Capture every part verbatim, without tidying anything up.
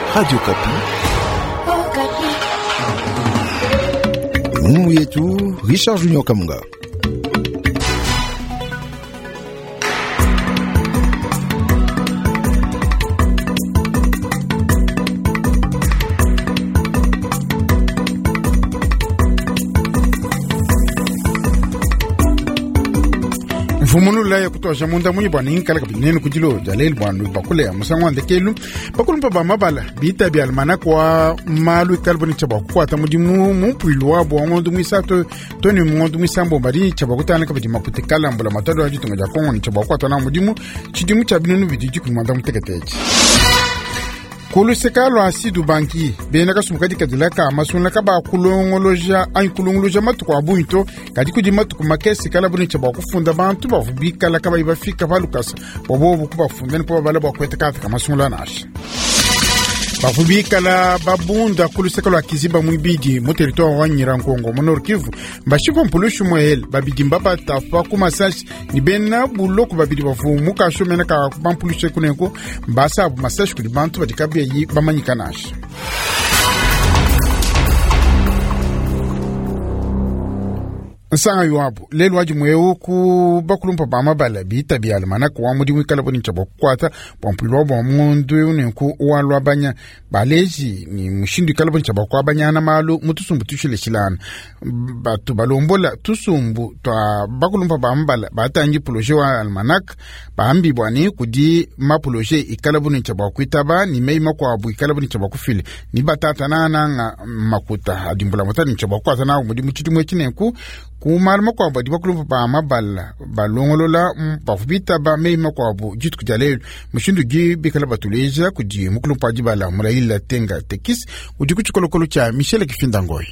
Radio Kapi. Oh, Kapi. Mungu yetu Richard Junior Kamunga. Mfumuno la ya kutoa jamunda mwenye bwana inkala kabinene kujilo jalel bwana bakule ya musangwa ndekelu bakulu mpaba mabala bita bi almana kwa malu kalboni chaba kwa ta mudimu mupulu abo ngondu misato toni ngondu misambo bari chaba kutana kabidi mapute kala mbula matado ajitu ngaja kongo ni chaba kwa ta na mudimu chidimu chabinu bidiji kumanda muteketeji kulu sekalo asidu banki bena ka sumukadi kadilaka masunla ka ba kulongoloja ay kulongoloja matuko abunto kadi kudi matuko makesi kala buni chaba kufunda bantu ba fubika la ka ba ibafika balukasa bobo kuba fundani kwa bala ba kweta ka masunla nash ba fubika la babunda kulu sekalo akiziba mwibidi mu territoire wa Nyirangongo mu Nord Kivu bashiko mpulushu mohel babidi mbaba tafa kuma sashi ni bena buloko babidi bafumu ka shomena ka bampulushi kunenko mbasa abu masashi kudi bantu badikabi yi bamanyikanash nsanga yuabu lelo waji mweu ku bakulumpa bama bala bita bi almana kwa mudi wikala boni chabo kwata pompulo bo mundu ne ku walwa banya baleji ni mushindi kala boni chabo kwa banya na malu mutusumbu tushile shilana batu balombola tusumbu twa bakulumpa bama bala batanji projet wa almanak baambi bwani kudi ma projet ikala boni chabo kwitaba ni meima kwa abu ikala boni chabo kufile ni batata nana makuta adimbula mutani chabo kwata na mudi muchitu mwekine ku kumalma kwa badi bakulumpa ba maballa balongolola bafubita ba meima kwa bu jitu kujale mushindu gi bikala batuleja kudi mukulumpa jibala mulaila tenga tekis kudi kuchikolokolo cha Michel Kifindangoy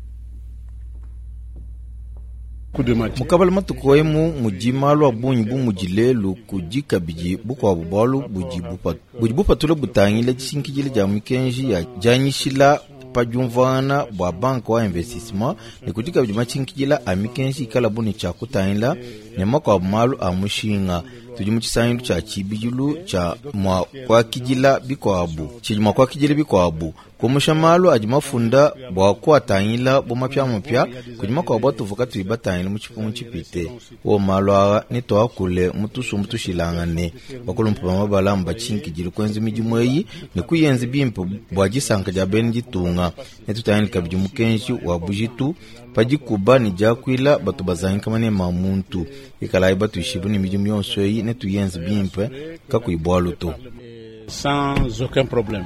mukabala matukoemu mujimalo abunyi bu mujilelu kujika biji bukwa bubalu buji bupat buji bupatule butangile chinkijile ja mikenji ya janyishila pajumvana bwa bank wa investissement ni kujika biji machinkijila amikenji kala buni cha kutainla nyama kwa malu amushinga tujimu chisanyidu cha chibijulu cha mwa kwa kijila bikwabu chijima kwa kijila bikwabu kumusha malu ajima funda bwa kwa tangila buma pya mupya kujima kwa bwa tuvuka tuiba tangila muchipumu chipite uo malu awa nitoa kule mutusu mutushilangane wakulu mpapa mabala mba chinki jilu kwenzi mijimweyi ni kuyenzi bimpo bwa jisanka jabeni jitunga netu tangila kabijimu kenshi wabujitu pajikuba ni jakwila batu bazanyi kamane mamuntu ikala ibatu ishibu ni mijimu yonsoyi netu yenzi bimpe kakuibualu tu sans aucun problème.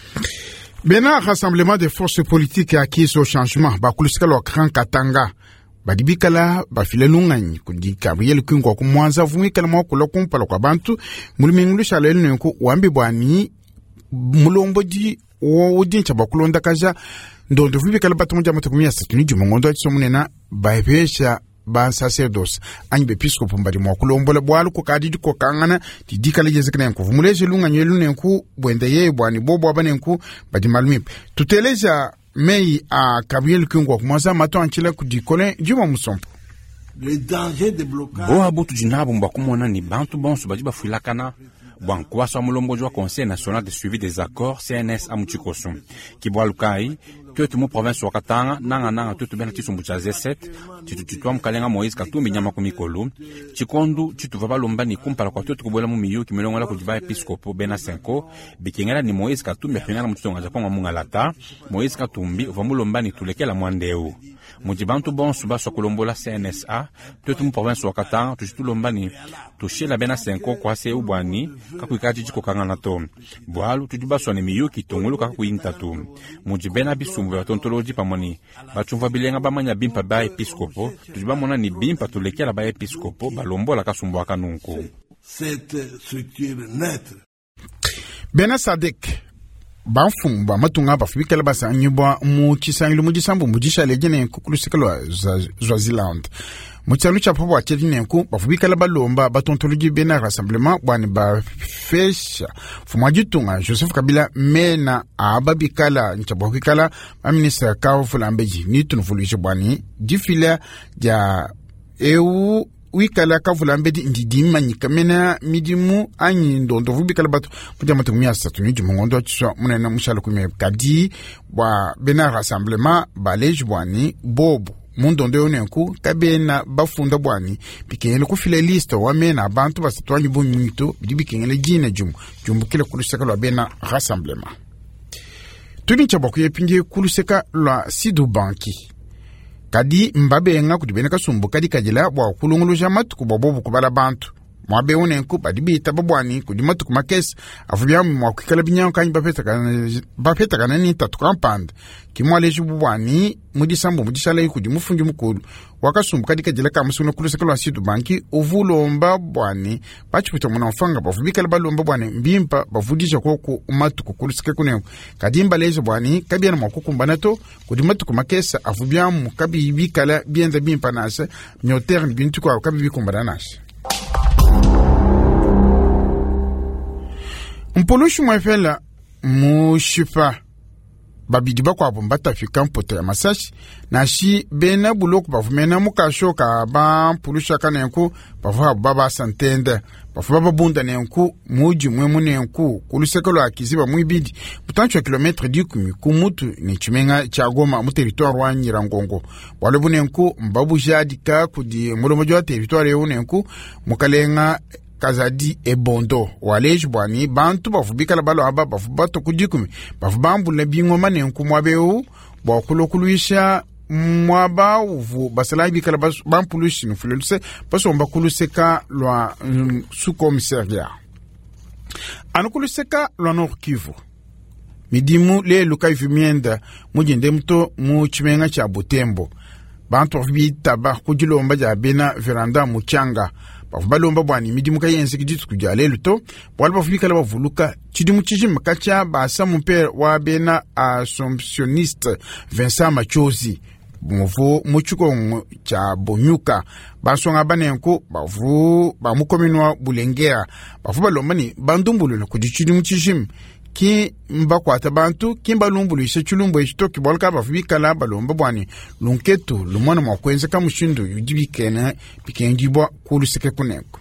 Bena rassemblement des forces politiques acquises au changement bakulusikalo Grand Katanga badibikala bafilelungani kudika buyele kwingwa kumwanza vumikala mwakula kumpala kwa bantu muliminglusha lelo nenko wambi bwani mulomboji wodincha bakulonda kaja ndondo vubikala batumunja matakumia satuni jumongondo achisomunena baipesha ba sacerdoce anyi bepiscopo mbali mwakulombola bwalu ko kadidi ko kangana didikala jezekana nko vumuleje lunga nyelu nenku bwende ye bwani bobo abanenku badi malmip tuteleja mei a Gabriel Kungwa kumwaza mato anchila kudikole juma musompo le danger de blocage bo abutu jinabo mbakumona ni bantu bonso badi bafulakana Bankwa sa mulombo jwa Conseil national de suivi des accords C N S amuchikoso kibwa lukai que tu mo province wakatanga nanga nanga tutu bena tisumbu cha Z sept titu titwa mkalenga Moïse Katumbi nyama kumikolo chikondu titu vaba lomba ni kumpala kwa tutu kubola mu miyo kimelonga la kujiba episcopo bena cinco bikengela ni Moïse Katumbi afina mutonga za kwa mungalata Moïse Katumbi vamulomba ni tulekela mwandeu mujibantu bon suba so kolombola C N S A tutu mo province wakatanga tutu lomba ni tushela bena cinco kwa se ubwani kakuikaji chiko kanga na to bwalu tujiba so ni miyo kitongolo kakuinta tu mujibena bisu mwe tontoloji pamoni bachumva bilenga bamanya bimpa ba episcopo tujiba mona ni bimpa tulekela ba episcopo balombola kasumbo kanunku cette structure neutre Bena Sadek bafum ba matunga bafubikala basa nyibwa mu chisangilu mu jisambu mu jishalejene kukulusikalo Swaziland Mutsanu chapo wa chedinenku bafubikala balomba batontoloji bena rassemblement bwani ba fesha fumajitunga Joseph Kabila mena ababikala nchabokikala ba minister Kawo Fulambeji ni tunufuluisha bwani difila ja eu wikala kavula mbedi ndidi manyika mena midimu anyi ndondo vubikala batu puja matu miasa tuniji mungondo chiswa munena mushala kume kadi wa bena rassemblement balej bwani bobo mundondo yonenku kabena bafunda bwani bikengele kufile lista wa mena abantu basitwanyi bunyito bikengele jina jumu jumbu kile kuluseka lwa bena rassemblement tuni chabaku yepinge kuluseka lwa sidu banki kadi mbabe nga kudibene kasumbu kadi kajila bwa kulunguluja matuku bobo kubala bantu mwabe unenku badibita babwani kudimatu kumakesi afubya mwa kwikala binyango kanyi bapeta kana bapeta kana ni tatu kampanda kimwaleje bubwani mudisambu mudishala yikudi mufungi mukulu wakasumbu kadi kajila kamusuna kuluseka lwa sidu banki ovulomba bwani bachipita muna mfanga bafubikala balomba bwani mbimpa bafudisha koko umatuku kuluseka kunenku kadi mbaleje bwani kabiana mwakukumbanato kudimatu kumakesi afubya mu kabi bikala bienda bimpa nasa nyoterni bintu kwa kabi bikumbana nasa Mpolushi mwefela mushipa babidi bakwa bombata fika mpoto ya masashi na shi bena buloku bavumena mukashoka ba mpulusha kanenku bavuha baba santende bavuha babunda nenku muji mwemu nenku kulusekelo akiziba mwibidi mutancho kilometre dikumi kumutu ni chimenga cha Goma mu territoire wa Nyirangongo walebu nenku mbabu jadika kudi mulomojo wa territoire yonenku mukalenga kazadi ebondo waleji bwani bantu bafubikala balo aba bafubato kudikumi bafubambula bingoma nenku mwabeu bwakulokuluisha mwaba uvu basala bikala bampulushi nufuluse basomba kuluseka lwa um, sous-commissariat anukuluseka lwa Nord Kivu midimu le luka ifimienda mujende mto mu chimenga cha Butembo bantu bafubitaba kujilomba ja bena veranda muchanga bafubalomba bwani midimu kayense kiditu kujale luto bwalba fubikala bavuluka chidimu chijima kacha basa mumper wa bena assumptioniste Vincent Machozi muvu muchuko cha Bonyuka basonga banenko bavu bamukominwa Bulengera bafubalomba ni bandumbulula kudichidimu chijima ki mbakwata bantu kimba lumbulu ishe chulumbu ishitoki bolka bafubikala balomba bwani lunketu lumwana mwakwenze kamushindu yudibikene pikengibwa kuluseke kunenko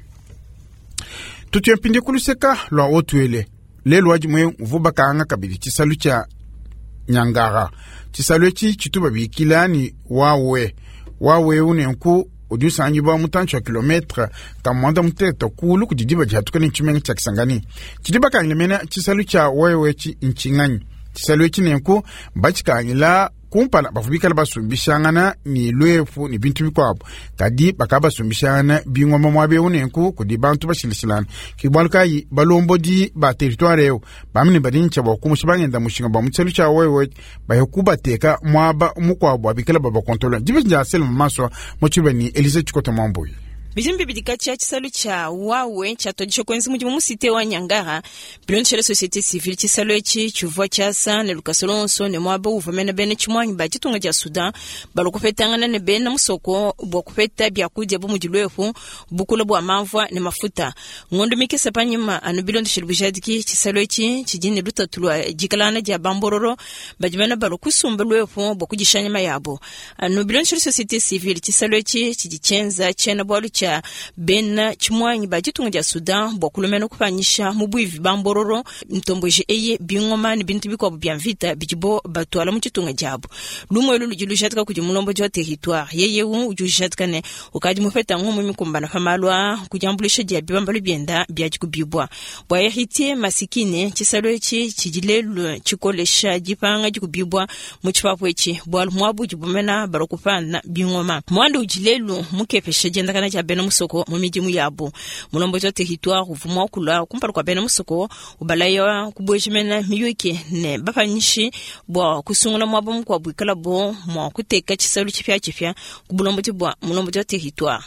tutuyempinde kuluseka lwa otuele lelo wajimwe uvubaka anga kabili chisalu cha Nyangara chisalu echi chituba bikilani wawe wawe unenku Udiusa anjiba mutancho kilometre kamwanda muteta kulu kujidiba jihatukani nchimenga cha Kisangani. Chidiba kangilemena chisalu cha wewe chi nchingani. Chisalu echi nenku mbachika angila kumpala bafubikala basumbishangana ni lwefu ni bintu bikwabo. Kadi bakaba sumbishangana bingwa mamwabe unenku kudi bantu bashilisilana. Kibwaluka yi balombo di ba territoire eo. Bamini badincha bakumusibangenda mushinga ba mutsalu cha wewe bayokuba teka mwaba mukwabo abikala baba kontrola. Jibe njasele mamaswa mochibe ni Elise Chikota Mamboyi. Bijimbi bidika cha chisalu cha wawe cha tojisho kwenzi mujimu musite wa Nyangara bilon chele societe civile chisalu echi chuvwa chasa ne lukasolonso ne mwaba uvamena bene chimwanyi ba chitunga ja Sudan balukupetangana ne bene musoko bwakupeta byakudya bumujilwefu bukula bwa mavwa ne mafuta ngondo mikesa panyima anu bilon chele bujadiki chisalu echi chijine lutatulwa jikalana ja bambororo bajimena balukusumba lwefu bwakujishanya mayabo anu bilon chele societe civile chisalu echi chijichenza chena bwalu cha bena chimwanyi ba chitunga ja Sudan bwakulumena kupanyisha mubwivi bambororo mtomboje eye bingoma ni bintu biko byamvita bijibo batwala mu chitunga jabo lumwe lulu jilushatka kujimulombo jwa territoire yeye wu ujushatka ne ukaji mufeta ngumu mikumbana famalwa kujambulisha ja bibambalo byenda byajikubibwa bwaye hitie masikine chisalo echi chijilelu chikolesha jipanga jikubibwa mu chipapo echi bwal mwabu jibumena barokupana bingoma mwanda ujilelu mukepesha jenda kana ja bena musoko mu mijimu yabo mulombo jwa territoire uvumwa kula kumpara kwa bena musoko ubalaya kubwejimena miyuke ne bafanyishi bwa kusungula mwabo mukwa bwikala bo mwa kuteka chisalu chipya chipya kubulombo tibwa mulombo jwa territoire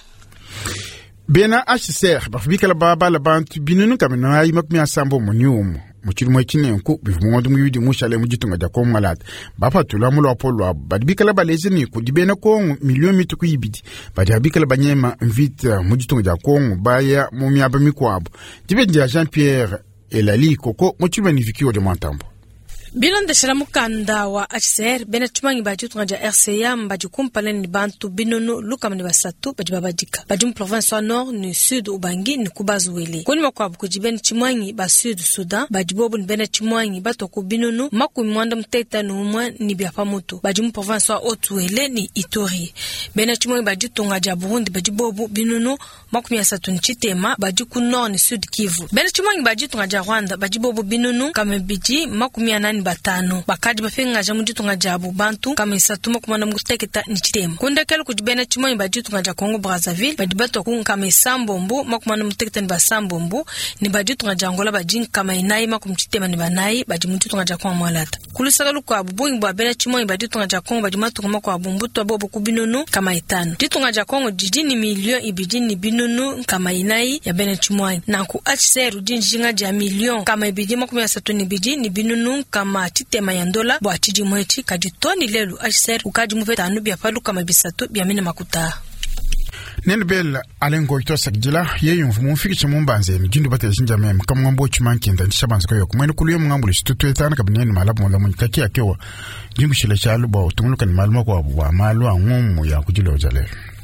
bena H C R bafubikala baba la bantu binunu kamena ayi makmi asambo munyumu muchilimo chinenku bivumondo mwibidi mushale mujitunga ja komalata bapatula mulo apolwa badibikala baleze ni kudibena ko milioni mitu kuyibidi badabikala banyema mvita mujitunga ja kongo baya mumyaba mikwabo dibe Jean Pierre Elali koko muchilimo ni vikio de Mantambo. Bilon de shiramu kanda wa H C R bena chumangi baju tunga R C A mbaju kumpale ni bantu binunu luka mni basatu baju babajika. Baju province wa nord ni sud ubangi ni kubazuwele. Kuni makwabu kujibeni chimangi ba sud Sudan baju bobu ni bena chimangi batoku binunu maku mwanda mteta nuumwa ni biapamutu. Baju province wa otuwele ni Ituri. Bena chimangi baju tunga ja Burundi baju bobu binunu maku miyasatu ni Chitema baju ku nord ni sud Kivu. Bena chimangi baju tunga ja Rwanda baju bobu binunu kame biji maku miyanani batano bakaji bafenga jamu jitunga jabu bantu kama isatuma kumana muteketa ni Chitema kunda kelo kujibena chimo ibadi tunga ja Congo Brazzaville badi bato ku kama Sambombo makumana muteketa ni Basambombo ni badi tunga ja Angola badi kama inai makum Chitema ni banai badi muntu tunga ja kwa mwalata kulisaka luko abubungi bwa bena chimo ibadi tunga ja Congo badi matu kama kwa abumbuto bobo kubinunu kama itano jitunga ja Congo jijini milion ibijini binunu kama inai ya bena chimo na ku H C R jinjinga ja milion kama ibidi makum ya satuni ibijini binunu kama Chitema yandola bwa chiji mwechi kajitoni lelu H C R ukaji muveta anu biapalu kama bisatu biamine makuta. Nenbel alengo ito sakjila yeyo mfumu fiki chumumbanze mjindu bate jinja mem kama ngambo chumanki nda shabanza kwa yoku mwene kuluye mngambo lisitutu etana kabineni malabu mwala mwenitaki ya kewa jingu shile chalu ba utumuluka ni maluma kwa wa malu wa ngumu ya kujile ojale.